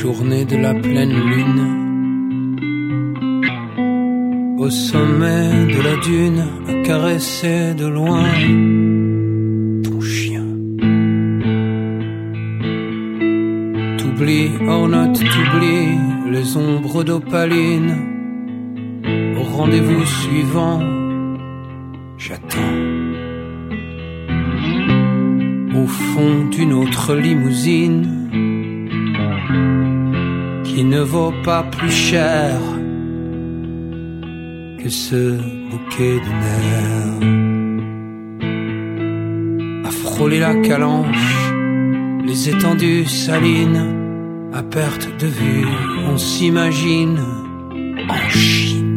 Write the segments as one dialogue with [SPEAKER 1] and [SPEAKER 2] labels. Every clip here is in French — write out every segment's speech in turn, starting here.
[SPEAKER 1] journée de la pleine lune, au sommet de la dune, à caresser de loin ton chien. T'oublies, Ornotte, t'oublies les ombres d'opaline. Au rendez-vous suivant, j'attends. Au fond d'une autre limousine qui ne vaut pas plus cher que ce bouquet de nerfs. À frôler la calanche, les étendues salines, à perte de vue, on s'imagine en Chine.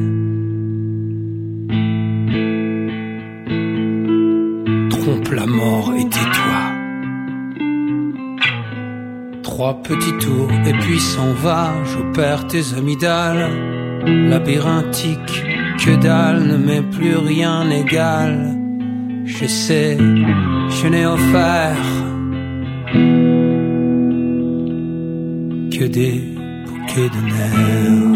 [SPEAKER 1] Trompe la mort et tais-toi. 3 petits tours et puis s'en va, j'opère tes amygdales. Labyrinthique, que dalle, ne m'est plus rien égal. J'essaie, je n'ai offert que des bouquets de nerfs.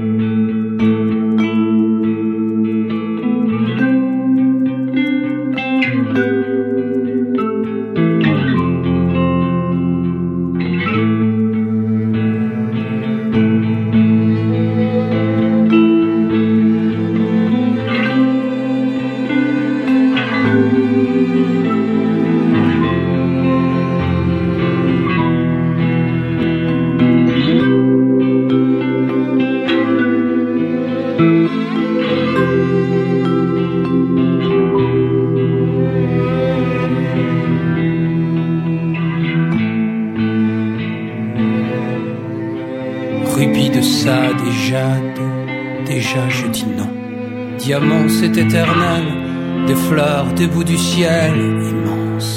[SPEAKER 1] Rubis de sade et jade, déjà je dis non. Diamant c'est éternel, des fleurs, des bouts du ciel immense.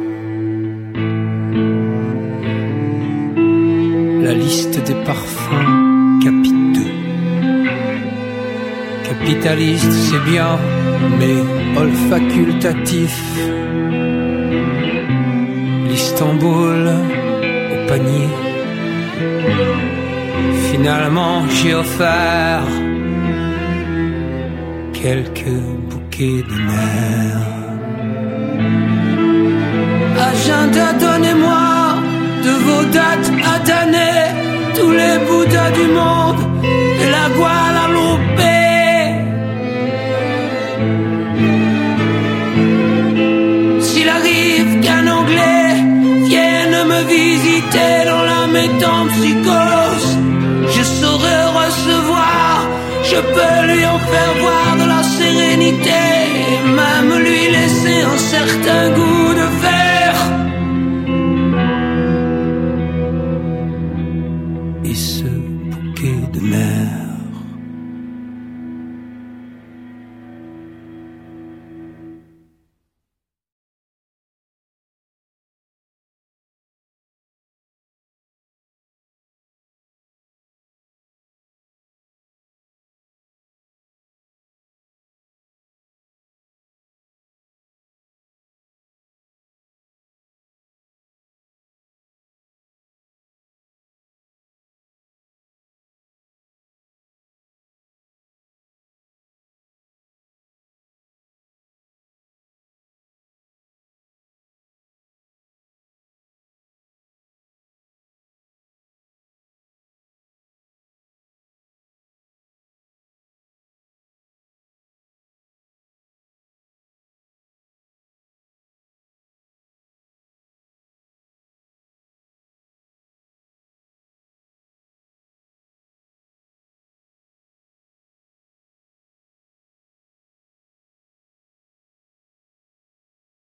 [SPEAKER 1] La liste des parfums, capiteux. Capitaliste c'est bien, mais olfacultatif. L'Istanbul au panier. Finalement j'ai offert quelques bouquets de nerfs. Agenda, donnez-moi de vos dates à d'années tous les Bouddhas du monde et la Guadeloupe. S'il arrive qu'un Anglais vienne me visiter dans la métempsychose, je saurai recevoir, je peux lui en faire voir de la sérénité, et même lui laisser un certain goût de verre.